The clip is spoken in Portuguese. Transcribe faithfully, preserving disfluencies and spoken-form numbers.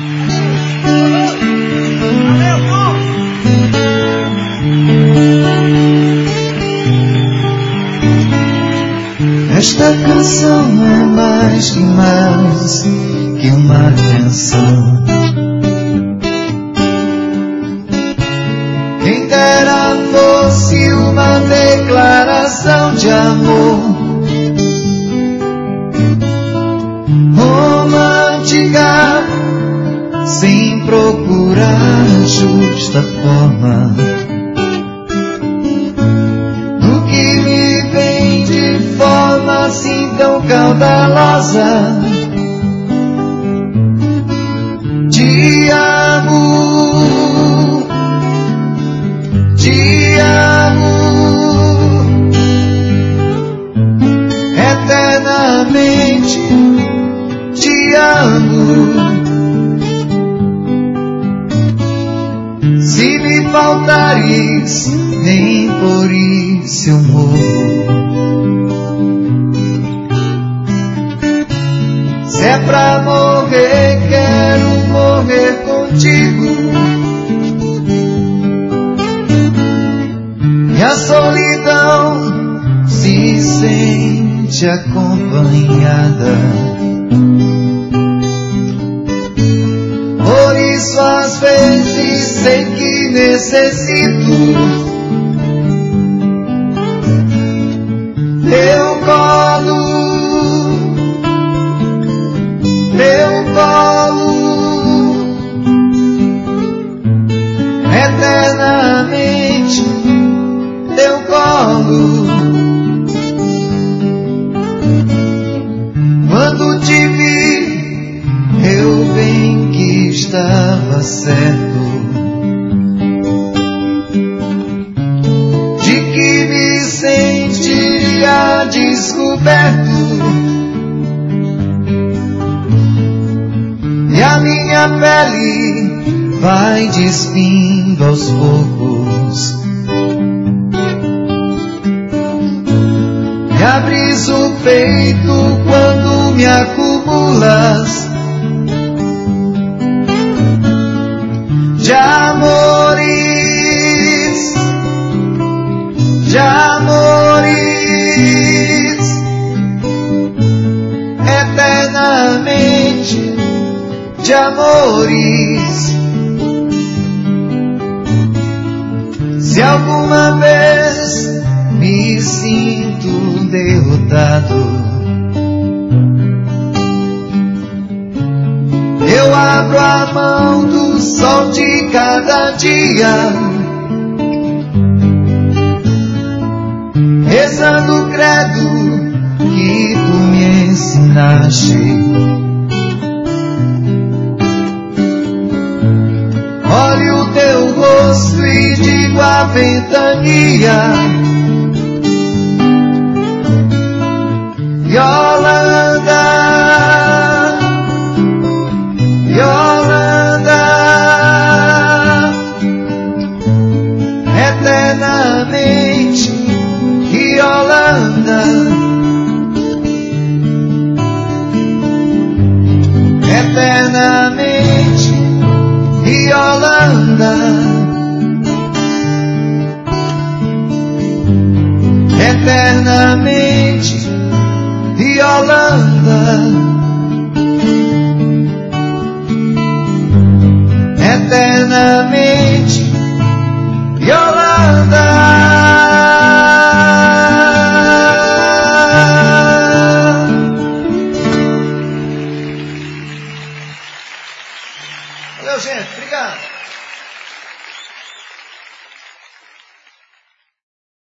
Esta canção é mais que mais que uma canção. Quem dera fosse uma declaração de amor romântica, sem procurar a justa forma. O que me vem de forma assim tão caudalosa? Te amo, te amo, eternamente te amo. Se me faltares, nem por isso eu morro. Se é pra morrer, quero morrer contigo. E a solidão se sente acompanhada. Por isso às vezes sei que necessito teu colo, teu colo, eternamente teu colo. Quando te vi, eu bem que estava certo de que me sentiria descoberto, e a minha pele vai despindo aos poucos. Me abres o peito quando me acumulas de amores, de amores, eternamente de amores. Se alguma vez me sinto derrotado, eu abro a mão do sol de cada dia, rezando o credo que tu me ensinaste. Olho o teu rosto e digo a ventania: Yolanda, Yolanda, eternamente Yolanda, eternamente Yolanda, eternamente Yolanda, eternamente Yolanda. Valeu, gente. Obrigado.